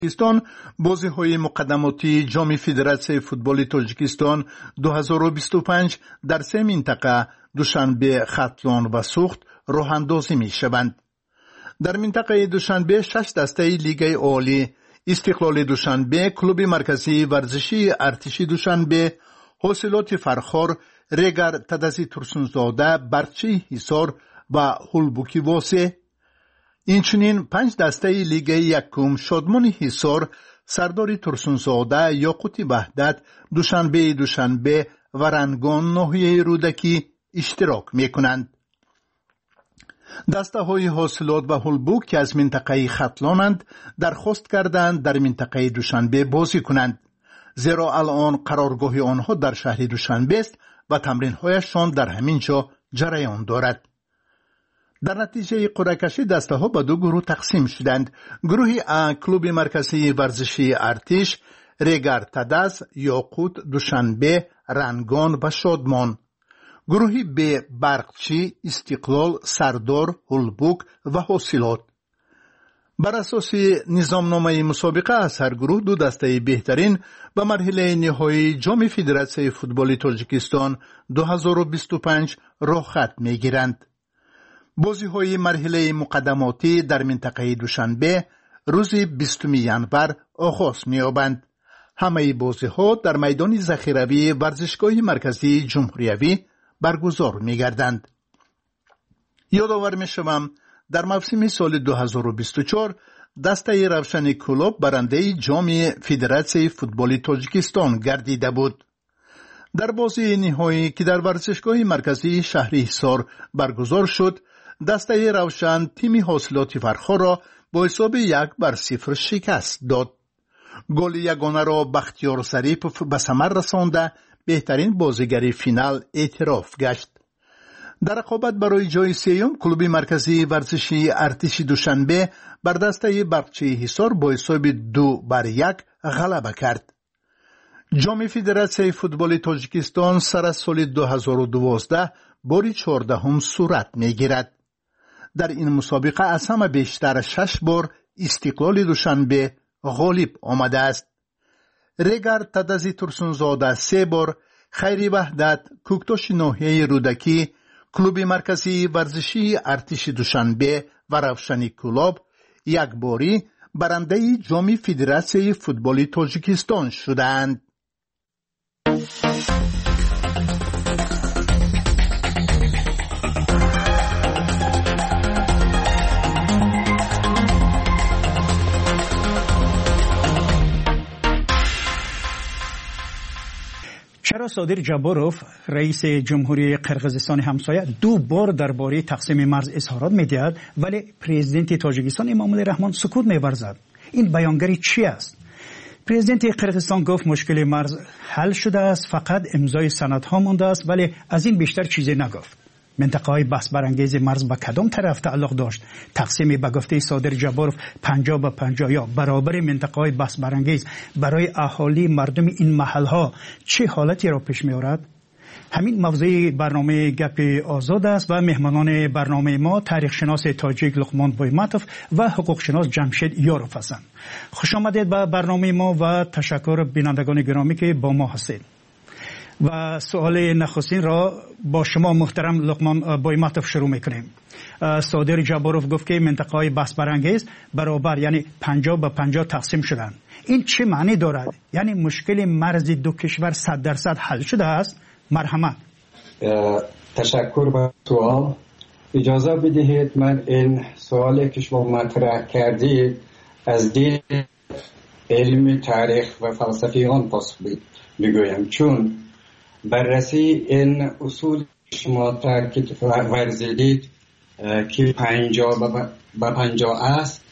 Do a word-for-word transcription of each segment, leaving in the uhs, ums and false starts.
تاجیکستان بازی‌های مقدماتی جام فدراسیون فوتبال تاجیکستان دو هزار و بیست و پنج در سه منطقه دوشنبه، ختلان و سوخت راه اندازی می‌شوند. در منطقه دوشنبه شش دسته لیگ عالی، استقلال دوشنبه، کلوب مرکزی ورزشی ارتشی دوشنبه، حاصلات فرخار، رگر تدزی ترسونزاده، برچی حصار و هولبوکی واسه. اینچنین پنج دسته لیگ یکم شادمان حصار، سرداری ترسونزاده، یاقوت وحدت، دوشنبه دوشنبه و رنگان ناحیه رودکی اشتراک میکنند. دسته های حاصلات و هولبوک که از منطقه ختلانند درخواست کردند در منطقه دوشنبه بازی کنند، زیرا الان قرارگاه آنها در شهر دوشنبه است و تمرین هایشان در همین جا جریان دارد. در نتیجه قرعه کشی دسته ها به دو گروه تقسیم شدند. گروه ا کلوب مرکزی ورزشی ارتش، رگر تدز، یاقوت، دوشنبه، رنگان و شادمان. گروه ب برقچی، استقلال، سردار، هولبوک و حاصلات. بر اساس نظامنامه مسابقه از هر گروه دو دسته بهترین به مرحله نهایی جام فدراسیون فوتبال تاجیکستان دو هزار و بیست و پنج راه خط میگیرند. بازی های مرحله مقدماتی در منطقه دوشنبه روز بیستم ژانویه آغاز می‌یابند. همه بازی ها در میدان ذخیروی ورزشگاه مرکزی جمهوریوی برگزار می‌گردند. یادآور می‌شوم در موسم سال دو هزار و بیست و چهار دسته روشن کلوب برنده جام فدراسیون فوتبال تاجیکستان گردیده بود. در بازی نهایی که در ورزشگاه مرکزی شهر حصار برگزار شد، دسته روشن تیم حاصلات فرخار را با حساب یک بر صفر شکست داد. گل یگانه را بختیار ظریف به ثمر رسانده بهترین بازیگر فینال اعتراف گشت. در رقابت برای جای سوم کلوب مرکزی ورزشی ارتش دوشنبه بر دسته برقچی حصار با حساب دو بر یک غلبه کرد. جام فدراسیون فوتبال تاجیکستان سر از سال دو هزار و دوازده باری چهاردهم صورت میگیرد. در این مسابقه از همه بیشتر شش بار استقلال دوشنبه غالب آمده است. رگر تدزی ترسونزاده سه بار، خیری وحدت، کوکتاش ناحیه رودکی، کلوب مرکزی ورزشی ارتش دوشنبه و روشن کلوب یک باری برنده جام فدراسیون فوتبال تاجیکستان شدند. چرا صادر جاباروف رئیس جمهوری قرقیزستان همسایه دو بار درباره تقسیم مرز اظهارات می‌دهد ولی پرزیدنت تاجیکستان امامالله رحمان سکوت می‌ورزد؟ این بیانگری چی است؟ پرزیدنت قرقیزستان گفت مشکل مرز حل شده است، فقط امضای سندها مانده است، ولی از این بیشتر چیزی نگفت. منطقه های بحث برانگیز مرز به کدام طرف تعلق داشت؟ تقسیم به گفته صادر جاباروف پنجاه به پنجاه یا برابر منطقه های بحث برانگیز برای اهالی مردم این محل ها چه حالتی را پیش می آورد؟ همین موضوع برنامه گپ آزاد است و مهمانان برنامه ما تاریخ شناس تاجیک لقمان بویماتوف و حقوق شناس جمشید یاروف هستند. خوش آمدید به برنامه ما و تشکر بینندگان گرامی که با ما هستید. و سوال نخستین را با شما محترم لقمان بویماتوف شروع میکنیم. صادر جاباروف گفت که منطقه های بحث برانگیز برابر یعنی پنجاه به پنجاه تقسیم شدند. این چه معنی دارد؟ یعنی مشکل مرز دو کشور صد درصد حل شده است؟ مرحمت. تشکر با سوال. اجازه بدهید من این سوالی که شما مطرح کردید از دید علم تاریخ و فلسفی آن پاسخ بگویم، چون بررسی این اصول شما تاکید ورزیدید که پنجاه به پنجاه است،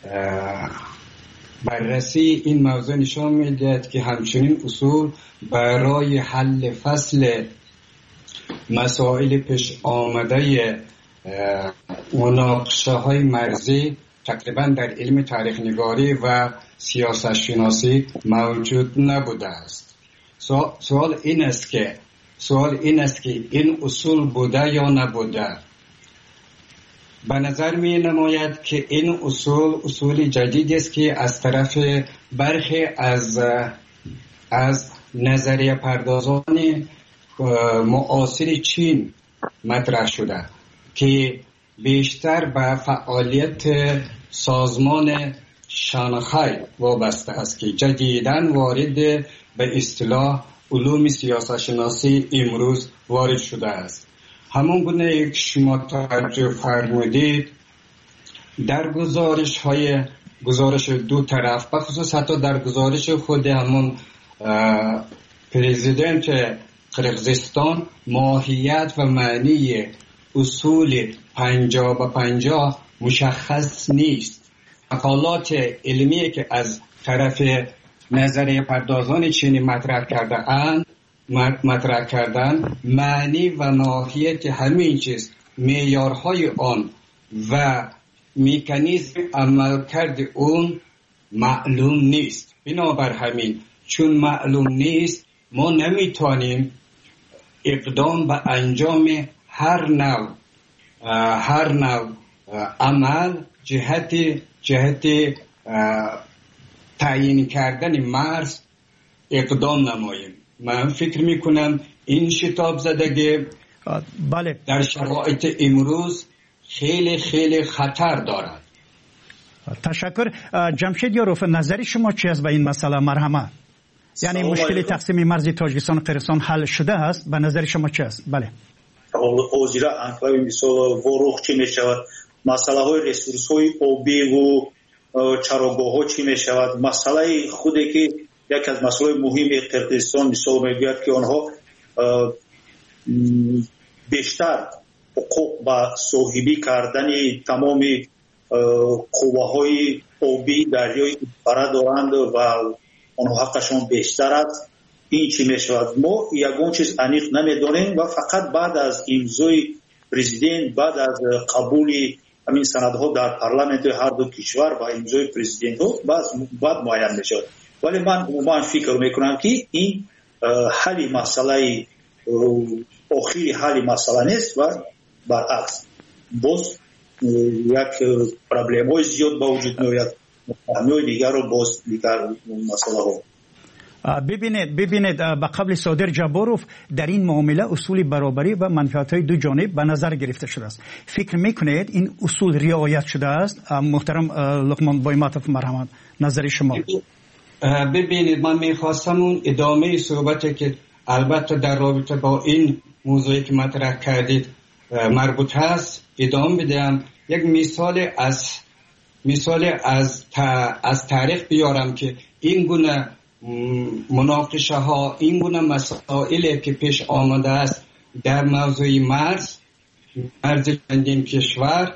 بررسی این موضوع نشان میدهد که همچنین اصول برای حل فصل مسائل پیش آمده مناقشه های مرزی تقریبا در علم تاریخ نگاری و سیاست شناسی موجود نبوده است. سوال این است که سوال این است که این اصول بوده یا نبوده. به نظر می نماید که این اصول اصول جدیدی است که از طرف برخی از از نظریه پردازان معاصر چین مطرح شده که بیشتر به فعالیت سازمان شانگهای وابسته است که جدیداً وارد به اصطلاح علوم سیاست شناسی امروز وارد شده است. همون گونه که شما توجه فرمودید در گزارش های گزارش دو طرف بخصوص حتی در گزارش خود همون پرزیدنت قرقیزستان ماهیت و معنی اصول پنجاه و پنجاه مشخص نیست. مقالات علمی که از طرف نظریه پردازان چینی مطرح کرده اند مطرح کردن معنی و ماهیت همین چیز معیارهای آن و مکانیزم عملکرد اون معلوم نیست. بنابر همین چون معلوم نیست ما نمیتونیم اقدام به انجام هر نوع هر نوع عمل جهت جهت تعیین کردن مرز اقدام نماییم. من فکر میکنم این شتاب زدگی بله در شرایط امروز خیلی خیلی خطر دارد. تشکر. جمشید یاروف، نظر شما چی است به این مسئله؟ مرحمت. یعنی مشکل تقسیم مرز تاجیکستان و قرقیزستان حل شده است، به نظر شما چی است؟ بله. حاضر انکلاوی مثال وروخ چی می شود؟ مسئله های رسورس های آبی و چراگاه ها چی می شود؟ مسئله خودی که یک از مسائل مهم قرقیزستان مثال میگوید که آنها بیشتر حقوق با صاحبی کردن تمام قوه‌های آبی دریای فرا دارند و آنها حقشان بیشتر است. این چی می شود؟ ما یگان چیز انیق نمیدانیم و فقط بعد از امضای پرزیدنت، بعد از قبول همین سندها در پارلمانت هر دو کشور و امضای پرزیدنت ها بعد معین می شود. ولی من عموما فکر میکنم که این حل مسئله آخری حل مسئله نیست و برعکس باز یک پرابلم های زیاد با وجود میآید، مفاهیم دیگر رو باز دیگر مسئله ها. ببینید ببینید به قبل صادر جباروف در این معامله اصول برابری و منفعت های دو جانب به نظر گرفته شده است. فکر میکنید این اصول رعایت شده است؟ محترم لقمان بایماتوف مرحمت، نظر شما؟ ببینید من میخواستم اون ادامه صحبتی که البته در رابطه با این موضوعی که مطرح کردید مربوط هست ادامه بدم. یک مثال از مثال از از تاریخ بیارم که این گونه مناقشه ها، این گونه مسائلی که پیش آمده است در موضوع مرز مرز چندین کشور،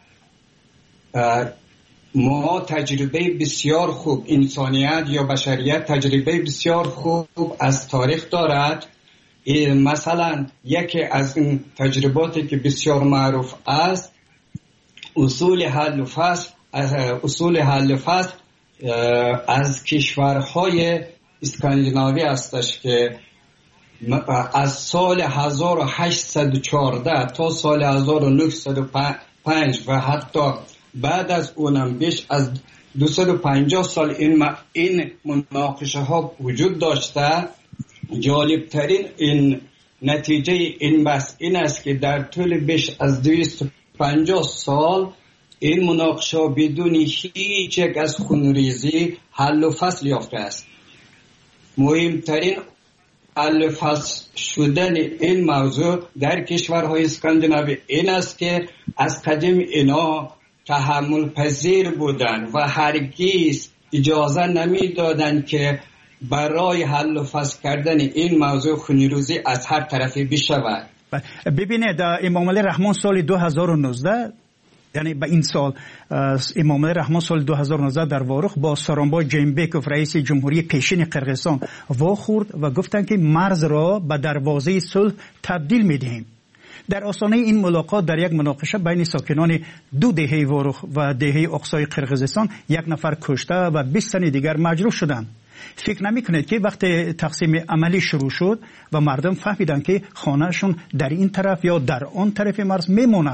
ما تجربه بسیار خوب، انسانیت یا بشریت تجربه بسیار خوب از تاریخ دارد. مثلا یکی از این تجرباتی که بسیار معروف است اصول حل و فصل اصول حل و فصل از کشورهای اسکاندیناوی هستش که از سال هزار و هشتصد و چهارده تا سال هزار و نهصد و پنج و حتی بعد از اونم بیش از دویست و پنجاه سال این این مناقشه ها وجود داشته. جالب ترین این نتیجه این بحث این است که در طول بیش از دویست و پنجاه سال این مناقشه بدون هیچ یک از خونریزی حل و فصل یافته است. مهمترین حل و فصل شدن این موضوع در کشورهای اسکاندیناوی این است که از قدیم اینا تحمل پذیر بودن و هرگز اجازه نمیدادند که برای حل و فصل کردن این موضوع خونریزی از هر طرفی بشود. ببینید امام علی رحمان سال دو هزار و نوزده، یعنی به این سال امام علی رحمان سال دو هزار و نوزده در وارخ با سارانبای جینبکوف رئیس جمهوری پیشین قرقیزستان واخورد و گفتند که مرز را به دروازه صلح تبدیل می‌دهیم. در آستانه این ملاقات در یک مناقشه بین ساکنان دو دهه وارخ و دهه اقصای قرقیزستان یک نفر کشته و بیست تن دیگر مجروح شدند. فکر نمی‌کنید که وقتی تقسیم عملی شروع شد و مردم فهمیدند که خانه‌شون در این طرف یا در آن طرف مرز میماند،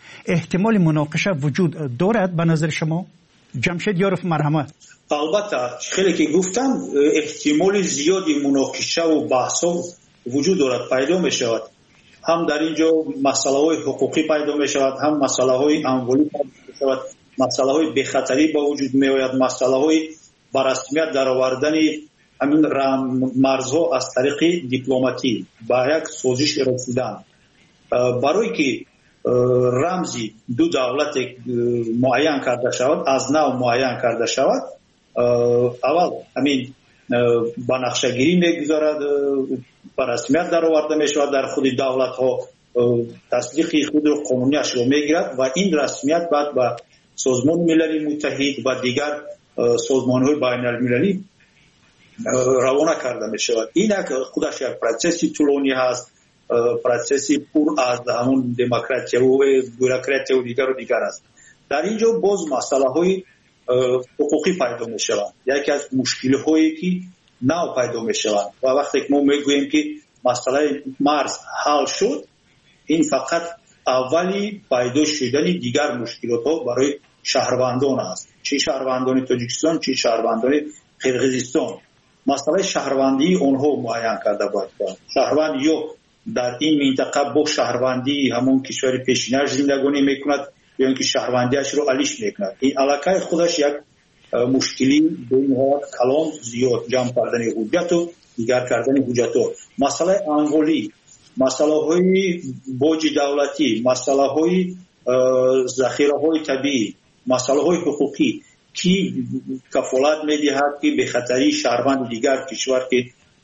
احتمال مناقشه وجود دارد به نظر شما؟ جمشید یاروف مرحمت. البته خیلی که گفتم احتمال زیادی مناقشه و بحث‌ها وجود دارد، پیدا می شود. هم در اینجا مسئله های حقوقی پیدا می شود، هم مسئله های اموالی پیدا می شود، مسئله های بخطری با وجود می آید، مسئله های به رسمیت در آوردن همین مرزها از طریق دیپلماتی با یک سازش رسیدن. برای که رمزی دو دولت معین کرده شود، از نو معین کرده شود، اول همین با نقشه گیری میگذارد، با رسمیت در آورده می شود، در خود دولت ها تصدیق خود رو قانونیش رو میگیرد و این رسمیت بعد به سازمان ملل متحد و دیگر سازمان های بین المللی روانه کرده می شود. این خودش یک پروسسی طولانی هست، پروسسی پر از همون دموکراسی و بوروکراسی و دیگر و دیگر است. در اینجا باز مسئله های حقوقی پیدا می شود. یکی از مشکل هایی که نو پیدا می شود و وقتی که ما می گوییم که مسئله مرز حل شد، این فقط اولی پیدا شدن دیگر مشکلات ها برای شهروندان است، چه شهروندان تاجیکستان چه شهروندان قرقیزستان. مسئله شهروندی اونها معین کرده باید. شهروند یا در این منطقه با شهروندی همون کشور پیشینش زندگانی میکند یا اینکه شهروندیش رو علیش میکند. این علاقه خودش یک مشکلی به این حالت کلان زیاد جمع کردن حجت و دیگر کردن حجت ها. مسئله انوالی، مسئله های باج دولتی، مسئله های ذخیره های طبیعی، مسئله های حقوقی کی کفالت میدهد که به خطری شهروند دیگر کشور که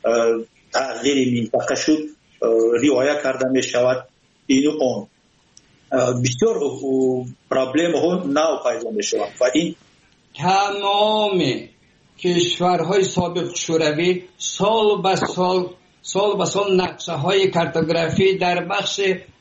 تغییر منطقه شد رعایت کرده می شود. این اون بسیار پرابلم ها نو پیدا می شود و این تمام کشورهای سابق شوروی سال به سال سال به سال نقشه های کارتوگرافی در بخش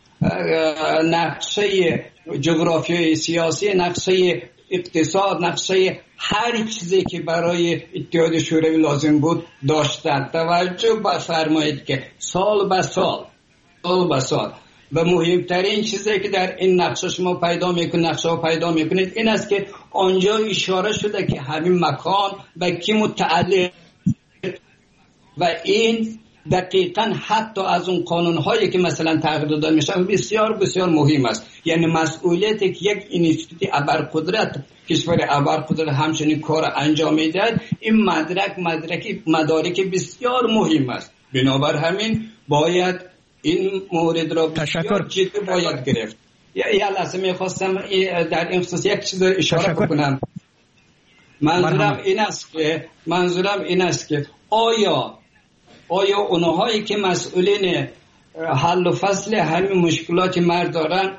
نقشه جغرافیای سیاسی، نقشه اقتصاد، نقشه هر چیزی که برای اتحاد شوروی لازم بود داشتند. توجه بفرمایید که سال به سال سال به سال و مهمترین چیزی که در این نقشه شما پیدا میکنید، نقشه ها پیدا میکنید، این است که آنجا اشاره شده که همین مکان به کی متعلق و این دقیقاً حتی از اون قانون هایی که مثلا تغییر داده میشن بسیار بسیار مهم است. یعنی مسئولیتی که یک اینستیتوت ابرقدرت کشور ابرقدرت همچنین کار انجام میدهد، این مدرک مدرک مدارک بسیار مهم است. بنابر همین باید این مورد را بسیار جدی باید گرفت. یه لحظه میخواستم در این خصوص یک چیز اشاره بکنم. منظورم این است که منظورم این است که آیا آیا اونهایی که مسئولین حل و فصل همین مشکلات مرد دارن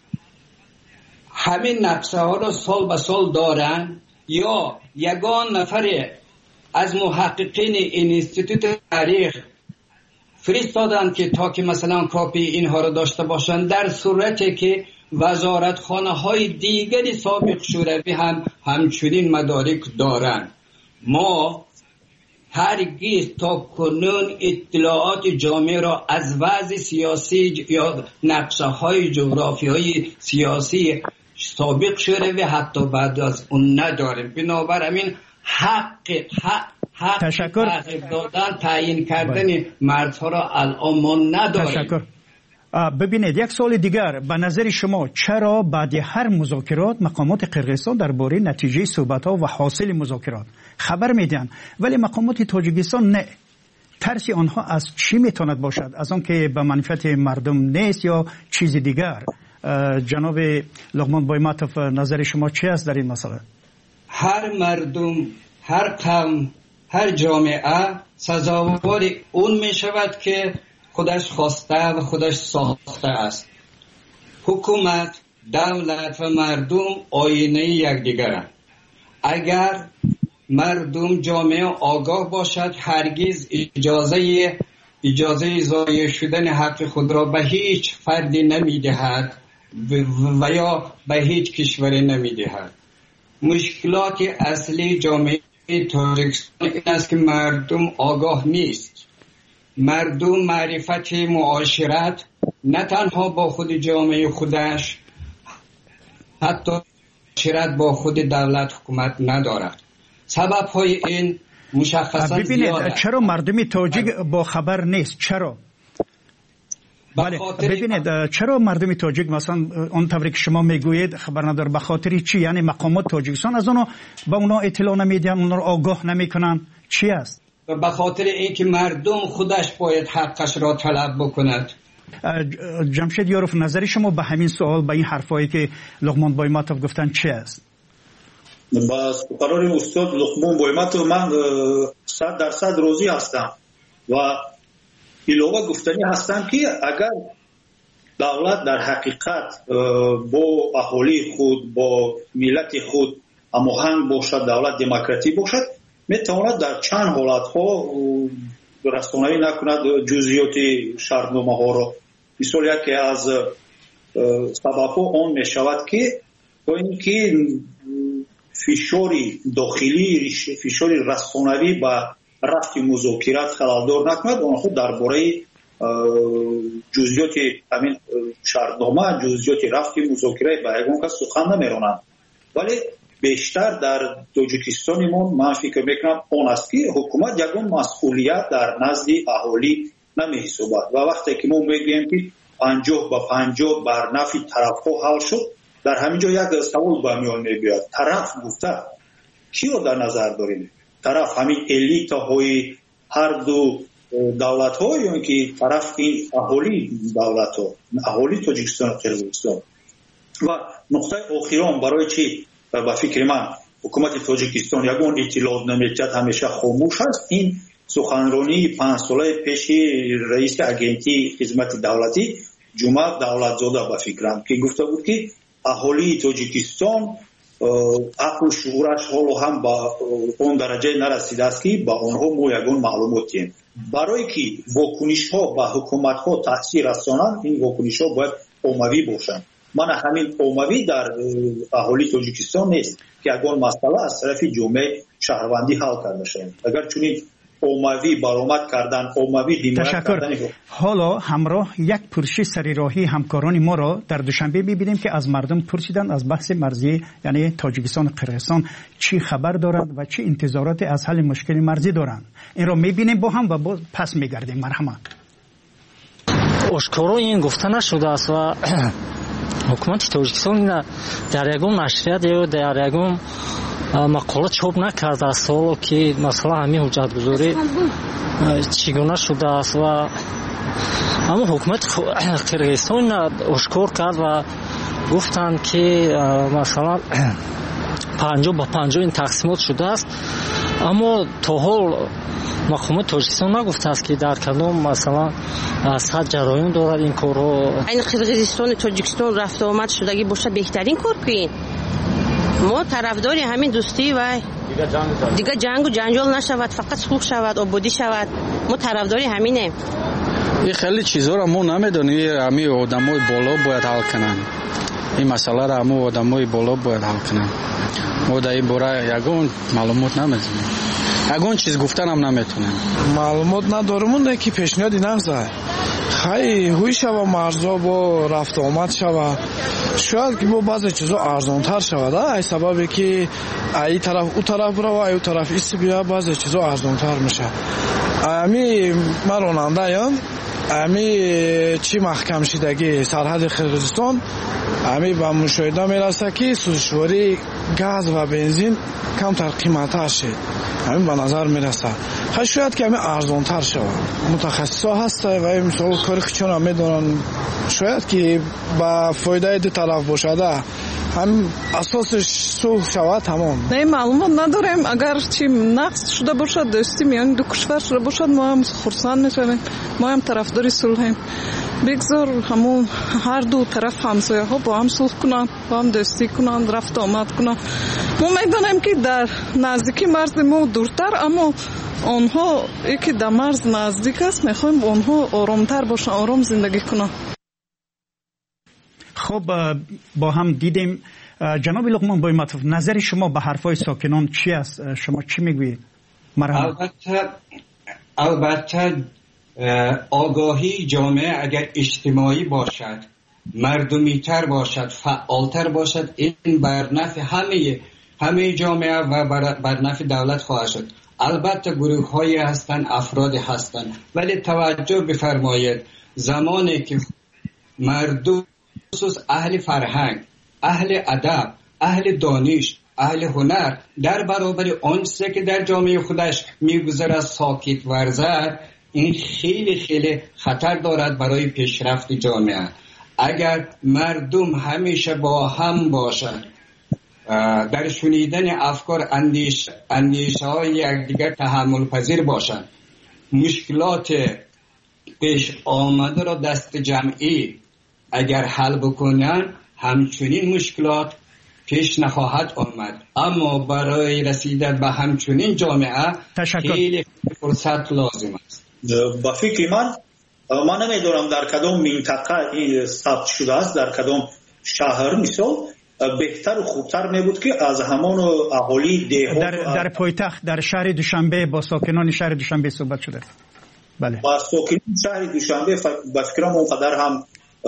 همین نقشه ها را سال به سال دارن یا یگان نفر از محققین اینستیتوت تاریخ فرستادن که تا که مثلا کاپی اینها را داشته باشند، در صورتی که وزارتخانه های دیگری سابق شوروی هم همچنین مدارک دارن. ما هرگز تا کنون اطلاعات جامعه را از وضع سیاسی یا نقشه های جغرافیایی سیاسی سابق شوروی حتی بعد از اون نداریم. بنابر همین حق حق حق تشکر دادن تعیین کردن مردها را الان ما نداریم. تشکر. ببینید یک سوال دیگر، به نظر شما چرا بعد هر مذاکرات مقامات قرقیزستان درباره نتیجه صحبت‌ها و حاصل مذاکرات خبر میدن ولی مقامات تاجیکستان نه؟ ترس آنها از چی میتواند باشد؟ از آن که به منفعت مردم نیست یا چیز دیگر؟ جناب لغمان بایماتوف نظر شما چی است در این مسئله؟ هر مردم، هر قوم، هر جامعه سزاوار اون می شود که خودش خواسته و خودش ساخته است. حکومت، دولت و مردم آینه یکدیگرند. اگر مردم جامعه آگاه باشد هرگز اجازه اجازه ضایع شدن حق خود را به هیچ فردی نمیدهد و یا به هیچ کشوری نمیدهد. مشکلات اصلی جامعه تاجیکستان این است که مردم آگاه نیست. مردم معرفت معاشرت نه تنها با خود جامعه خودش حتی شرط با خود دولت حکومت ندارد. سبب های این مشخصا ببینید چرا مردم تاجیک با خبر نیست؟ چرا؟ بله ببینید چرا مردم تاجیک مثلا اون طوری که شما میگویید خبر نداره؟ به خاطر چی؟ یعنی مقامات تاجیکستان از اونها به اونا اطلاع نمیدن، اونا رو آگاه نمیکنن؟ چی است؟ به خاطر اینکه مردم خودش باید حقش را طلب بکند. جمشید یاروف، نظر شما به همین سوال، به این حرفایی که لقمان بایماتوف گفتن چی است؟ با قرار استاد لقمان بایماتوف من صد درصد راضی هستم و ایلوه گفتنی هستم که اگر دولت در حقیقت با اهالی خود با ملت خود هماهنگ باشد، دولت دموکراتیک باشد، میتواند در چند حالت ها رسانه‌ای نکند جزئیات شرطنامه ها را. مثال یکی از سبب ها آن می شود که با اینکه فشاری داخلی، فشاری رسانه‌ای با رفت مذاکرات خلالدار نکند، آنها درباره جزئیات همین شرطنامه، جزئیات رفت مذاکره با یگان کس سخن نمیرانند. ولی بیشتر در تاجیکستان ما من فکر میکنم آن است که حکومت یگان مسئولیت در نزد اهالی نمیحسابد و وقتی که ما میگیم که پنجاه با پنجاه بر نفع طرفها حل شد، در همین جا یک سوال به میان میاد. طرف گفته کی رو در نظر داریم؟ طرف همین الیت های هر دو دولت ها یا اینکه طرف این اهالی دولت ها، اهالی تاجیکستان و قرقیزستان؟ و نقطه آخرام برای چی و فکر من حکومت تاجیکستان یگان اطلاعات نمیدهد، همیشه خاموش است. این سخنرانی پنج ساله پیش رئیس اگنتی خدمت دولتی جمعه دولتزاده به فکرم که گفته بود که اهالی تاجیکستان عقل و شعورش حالا هم با اون درجه نرسیده است که با آنها ما یگان معلومات دیم. برای که واکنش ها با حکومت ها تاثیر رسانند، این واکنش ها باید عمومی باشند. من همین عمومی در اهالی تاجیکستان نیست که یگان مسئله از طرف جامعه شهروندی حل کرده شد. اگر چنین عمومی برآمد کردن، عمومی حمایت کردن. حالا همراه یک پرسش سریراهی همکاران ما را در دوشنبه می‌بینیم که از مردم پرسیدند از بحث مرزی یعنی تاجیکستان و قرقیزستان چی خبر دارند و چه انتظارات از حل مشکل مرزی دارند. این را می‌بینیم با هم و با پس می‌گردیم. مرحمت. اشکارا این گفته نشده است و حکومت تاجیکستان در یگان نشریات یا در یگان مقاله چاپ نکرده است حالا که مثلا همین حجتگذاری چگونه شده است. و اما حکومت قرقیزستان اشکار کرد و گفتند که مثلا پنجاه با پنجاه این تقسیمات شده است، اما تا حال مقامات تاجیکستان نگفته است که در کدام مثلا صد جرایم دارد این کارها. این قرقیزستان و تاجیکستان رفت و آمد شدگی باشه بهترین کار کنیم. ما طرفداری همین دوستی و دیگه جنگ و جنجال نشود، فقط صلح شود، آبادی شود. ما طرفداری همینه. این خیلی چیزا رو ما نمیدونیم، همین آدمای بالا باید حل کنن. این مسئله رو همون آدمای بالا باید حل کنن. ما در این باره یگان معلومات نمیدونیم، یگان چیز گفتن هم نمیتونیم. معلومات ندارم اون که پیشنهادی نمیزنه. خیلی هوی شوه مرزا با رفت آمد شوه، شاید که با بعضی چیزا ارزانتر شود. ای سببی که ای طرف او طرف برو و ای او طرف ایست بیا، بعضی چیزا ارزانتر میشه. امی من راننده ام، امی چی محکم شدگی سرحد قرقیزستان امی به مشاهده میرسه که سوزشواری گاز و بنزین کمتر قیمتش شد. همین به نظر میرسه شاید که همین ارزانتر شود. متخصصا هست و این مثال کاری چون هم میدونن شاید که با فایده دو طرف باشده هم اساسش صلح شود. تمام نه معلومات نداریم. اگر چی نقص شده باشد دوستی میان دو کشور شده باشد ما هم خرسند میشویم، ما هم طرفدار صلحیم. بگذار همون هر دو طرف همسایه ها با هم صلح کنند، با هم دوستی کنند، رفت آمد کنند. ما میدونیم که در نزدیکی مرز ما دورتر، اما آنها یکی در مرز نزدیک است، میخوایم آنها آرامتر باشن، آرام زندگی کنند. خب با هم دیدیم. جناب لقمان بایماتوف، نظر شما به حرفای ساکنان چی است؟ شما چی میگویید؟ البته البته آگاهی جامعه اگر اجتماعی باشد مردمی تر باشد، فعالتر باشد، این بر نفع همه همه جامعه و بر نفع دولت خواهد شد. البته گروه هایی هستند، افراد هستند، ولی توجه بفرمایید زمانی که مردم خصوص اهل فرهنگ، اهل ادب، اهل دانش، اهل هنر در برابر آن چیزی که در جامعه خودش میگذرد ساکت ورزد، این خیلی خیلی خطر دارد برای پیشرفت جامعه. اگر مردم همیشه با هم باشند، در شنیدن افکار اندیش اندیشه های یکدیگر تحمل پذیر باشند، مشکلات پیش آمده را دست جمعی اگر حل بکنن، همچنین مشکلات پیش نخواهد آمد. اما برای رسیدن به همچنین جامعه خیلی فرصت لازم است. با فکر من من نمیدونم در کدام منطقه این ثبت شده است، در کدام شهر مثال بهتر و خوبتر می بود که از همان اهالی دهات در در پایتخت در شهر دوشنبه با ساکنان شهر دوشنبه صحبت شده. بله، با ساکنان شهر دوشنبه با فکرم اونقدر هم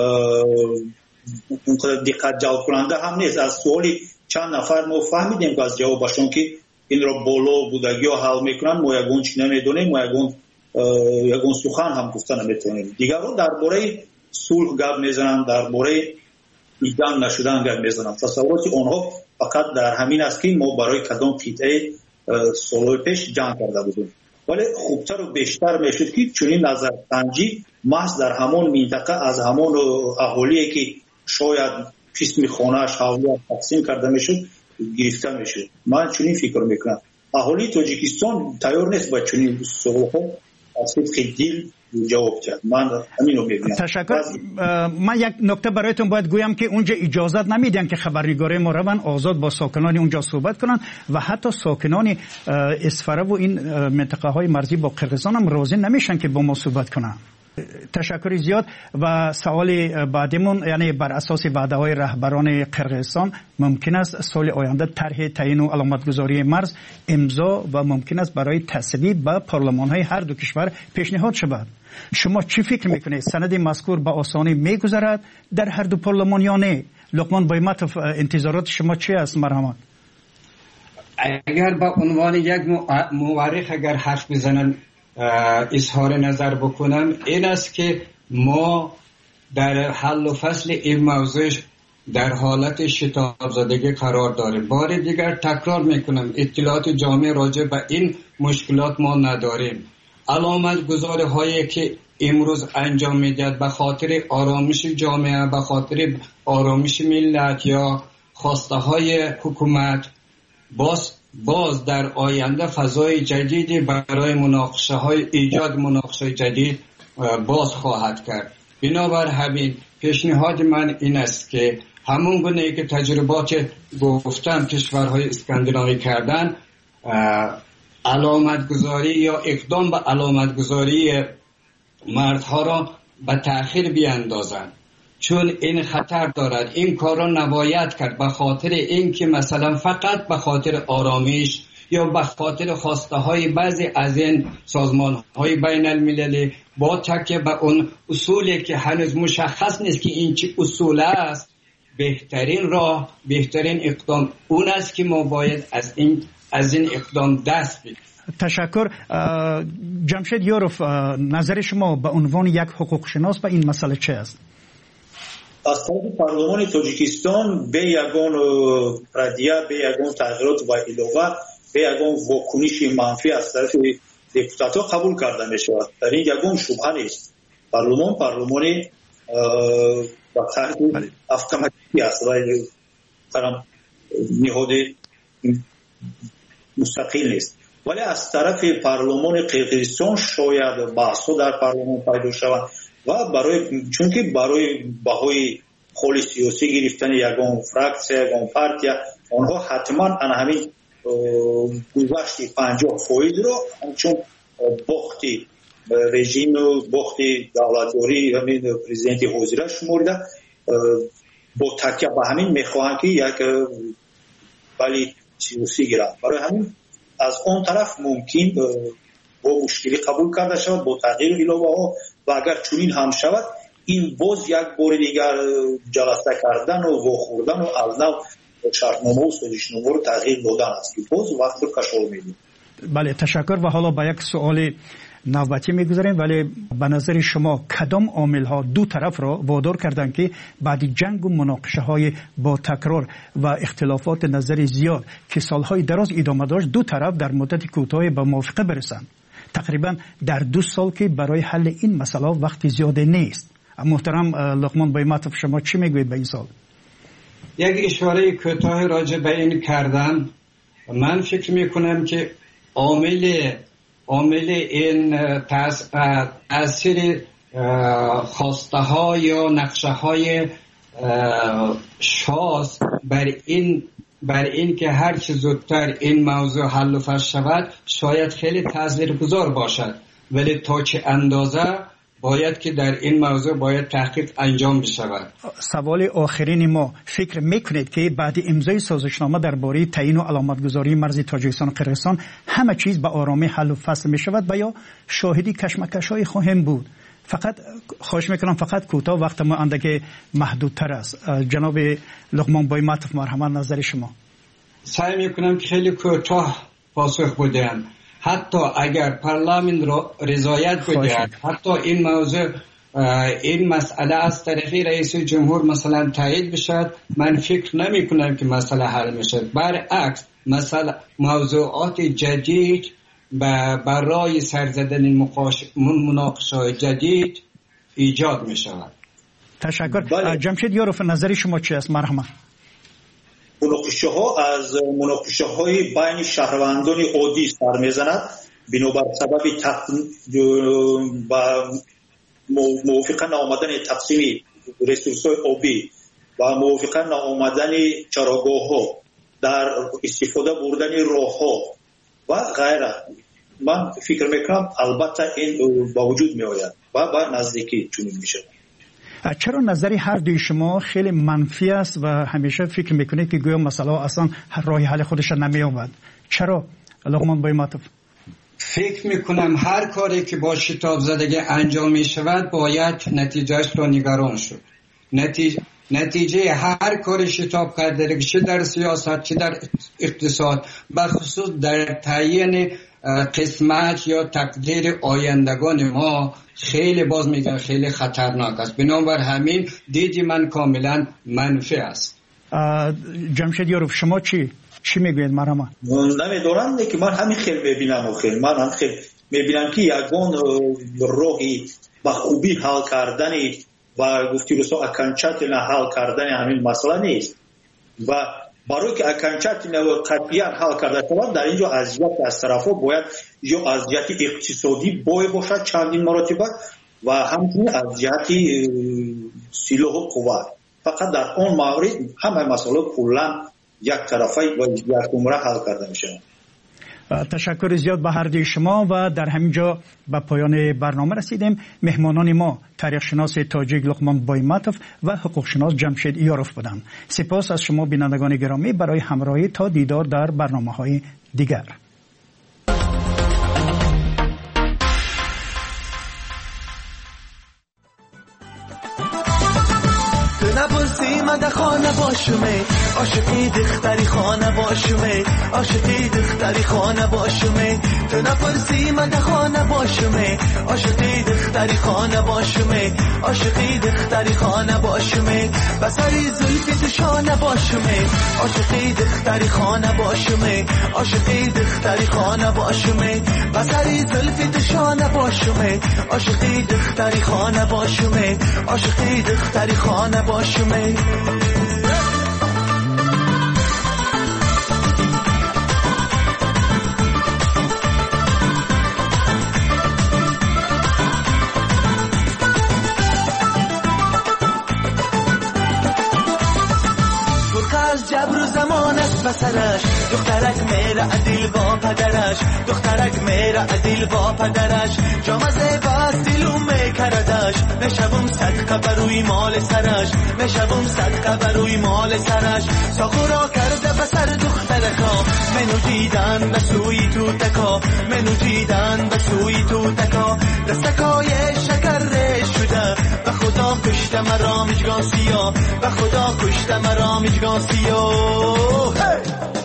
اونقدر دقت جلب کننده هم نیست. از سوالی چند نفر ما فهمیدیم که از جوابشون که این را بالا بودگی ها حل میکنن، ما یگون چی نمیدونیم، ما یگون یگون سخن هم گفتن نمیتونیم. دیگران درباره صلح گپ میزنن، درباره ایدان نشدن گپ میزنن. تصورات اونها فقط در همین است که ما برای کدام قطعه سال پیش جنگ کرده بودیم. ولی خوبتر و بیشتر میشد که چنین نظر سنجی محض در همون منطقه از همون اهالی که شاید قسم خانه‌اش حوالی تقسیم کرده میشد گرفته میشد. من چنین فکر میکنم اهالی تاجیکستان تیار نیست با چنین سوال‌ها از صدق دل جواب داد. من همین رو میبینم. تشکر. من یک نکته برایتون باید گویم که اونجا اجازت نمیدن که خبرنگارای ما روان آزاد با ساکنان اونجا صحبت کنن و حتی ساکنان اسفره و این منطقه های مرزی با قرقیزستان هم راضی نمیشن که با ما صحبت کنن. تشکر زیاد. و سوال بعدیمون، یعنی بر اساس وعده های رهبران قرقیزستان ممکن است سال آینده طرح تعیین و علامتگذاری مرز امضا و ممکن است برای تصویب به پارلمان های هر دو کشور پیشنهاد شود. شما چی فکر میکنید؟ سند مذکور به آسانی میگذرد در هر دو پارلمان یا نه؟ لقمان بایمتوف، انتظارات شما چی است؟ مرحمت. اگر با عنوان یک مورخ اگر حرف بزنن اظهار نظر بکنم، این است که ما در حل و فصل این موضوع در حالت شتاب زدگی قرار داریم. بار دیگر تکرار میکنم اطلاعات جامع راجع به این مشکلات ما نداریم. علامت گذاری هایی که امروز انجام میدهد به خاطر آرامش جامعه، به خاطر آرامش ملت یا خواسته های حکومت، باز باز در آینده فضای جدیدی برای مناقشه های ایجاد مناقشه جدید باز خواهد کرد. بنابر همین پیشنهاد من این است که همون گونه که تجربات گفتم کشورهای اسکاندیناوی کردن، علامت گذاری یا اقدام به علامت گذاری مردها را به تأخیر بیاندازند، چون این خطر دارد. این کار را نباید کرد به خاطر اینکه مثلا فقط به خاطر آرامش یا به خاطر خواسته های بعضی از این سازمان های بین المللی با تکیه به اون اصولی که هنوز مشخص نیست که این چه اصول است، بهترین راه، بهترین اقدام اون است که ما باید از این از این اقدام دست بگیریم. تشکر. جمشید یوروف، نظر شما به عنوان یک حقوق شناس به این مسئله چه است؟ از طرف پارلمان تاجیکستان به یگان ردیه، به یگان تغییرات و علاوه به یگان واکنش منفی از طرف دپوتات‌ها قبول کرده می شود. در این یگان شبهه نیست. پارلمان پارلمان با تحت اتوماتیکی است و نهاد مستقل نیست. ولی از طرف پارلمان قرقیزستان شاید بحث‌ها در پارلمان پیدا شود و برای چون که برای بهای خول سیاسی گرفتن یگان فراکسیون یگان پارتیا آنها حتما ان همین گذشت پنجاه فایز رو چون باختی رژیم و باختی دولتداری همین پرزیدنت حاضر شمرده با تکیه به همین میخواهند که یک ولی سیاسی گیرند. برای همین از اون طرف ممکن با مشکلی قبول کرده شود با تغییر علاوه ها و اگر چنین هم شود این باز یک بار دیگر جلسه کردن و واخوردن و از نو شرطنامه و سازشنامه رو تغییر دادن است که باز وقت رو کشور میدیم. بله تشکر. و حالا با یک سوال نوبتی میگذاریم، ولی به نظر شما کدام عامل ها دو طرف را وادار کردند که بعد جنگ و مناقشه های با تکرار و اختلافات نظری زیاد که سالهای دراز ادامه داشت دو طرف در مدت کوتاه به موافقه برسند؟ تقریبا در دو سال که برای حل این مسئله وقت زیاده نیست. محترم لقمان بایماتوف شما چی میگوید به این سال؟ یک اشاره کوتاه راجع به این کردم. من فکر میکنم که عامل عامل این تاثیر خواسته ها یا نقشه های شاز بر این بر این که هر چه زودتر این موضوع حل و فصل شود شاید خیلی تاثیرگذار باشد، ولی تا چه اندازه باید که در این موضوع باید تحقیق انجام بشود. سوال آخرین ما، فکر میکنید که بعد امضای سازشنامه درباره تعیین و علامتگذاری مرز تاجیکستان و قرقیزستان همه چیز به آرامی حل و فصل می شود و یا شاهدی کشمکش‌های خواهیم بود؟ فقط خواهش میکنم فقط کوتاه، وقت ما اندکی محدودتر است. جناب لقمان بایماتوف مرحمت نظر شما. سعی میکنم که خیلی کوتاه پاسخ بدهم. حتی اگر پارلمان را رضایت بدهد، حتی این موضوع این مسئله از طرف رئیس جمهور مثلا تایید بشد، من فکر نمی کنم که مسئله حل میشد. برعکس مسئله موضوعات جدید برای سر زدن مناقشه جدید ایجاد می شود. تشکر. بله. جمشید یاروف نظری شما چی است؟ مرحمت. مناقشه ها از مناقشه های بین شهروندان عادی سر میزند، بنابر سبب و موافقه نآمدن تقسیم ریسورس های آبی و موافقه نآمدن چراگاه ها در استفاده بردن راه ها و غیره. من فکر میکنم البته این با وجود می آید و با نزدیکی چنین میشه. چرا نظری هر دوی شما خیلی منفی است و همیشه فکر میکنید که گویا مسئله اصلا راه حل خودش نمی آمد؟ چرا لقمان بایماتوف؟ فکر میکنم هر کاری که با شتاب زدگی انجام می شود باید نتیجهش را نگران شد. نتیجه نتیجه هر کاری شتاب کرده، چه در سیاست چه در اقتصاد، بخصوص در تعیین قسمت یا تقدیر آیندگان ما خیلی باز میگن خیلی خطرناک است. بنابر همین دیدی من کاملا منفی است. جمشید یاروف شما چی چی میگوید؟ مرحبا. نمیدونم که من همین خیلی میبینم و خیلی من هم خیلی میبینم که یگان راهی با خوبی حل کردنی و گفتی رسو اکنچت نه حل کردن همین مسئله نیست و برای که اکنچت نه قطعیت حل کرده شود در اینجا اذیت از طرفا باید یا اذیت اقتصادی باید باشد چندین مراتبه و همچنین اذیت سلاح و قوت. فقط در اون مورد همه مسئله کلا یک طرفه و یک عمره حل کرده میشه. تشکر زیاد به هر دوی شما و در همینجا به پایان برنامه رسیدیم. مهمانان ما تاریخ شناس تاجیک لقمان بایماتوف و حقوق شناس جمشید یاروف بودند. سپاس از شما بینندگان گرامی برای همراهی تا دیدار در برنامه‌های دیگر. نبرسی من خانه باشمه عاشقی دختری خانه باشمه عاشقی دختری خانه باشمه تو نبرسی من خانه باشمه عاشقی دختری خانه باشمه عاشقی دختری خانه باشمه بسری زلفی تو شانه باشمه عاشقی دختری خانه باشمه عاشقی دختری خانه باشمه بسری زلفی تو شانه باشمه عاشقی دختری خانه باشمه عاشقی دختری خانه باشمه از جبر و زمان است بسرش دخترک میره عدیل با پدرش دخترک میره عدیل با پدرش جامزه باز دیلو میکردش میشوم صدقه بروی مال سرش میشوم صدقه بروی مال سرش ساخورا کرده بسر دخترکا منو دیدن به سوی تو تکا منو دیدن به سوی تو تکا دستکای شکر شده به خدا کشته مرا میجگان سیاه و خدا کشته مرا میجگان سیاه.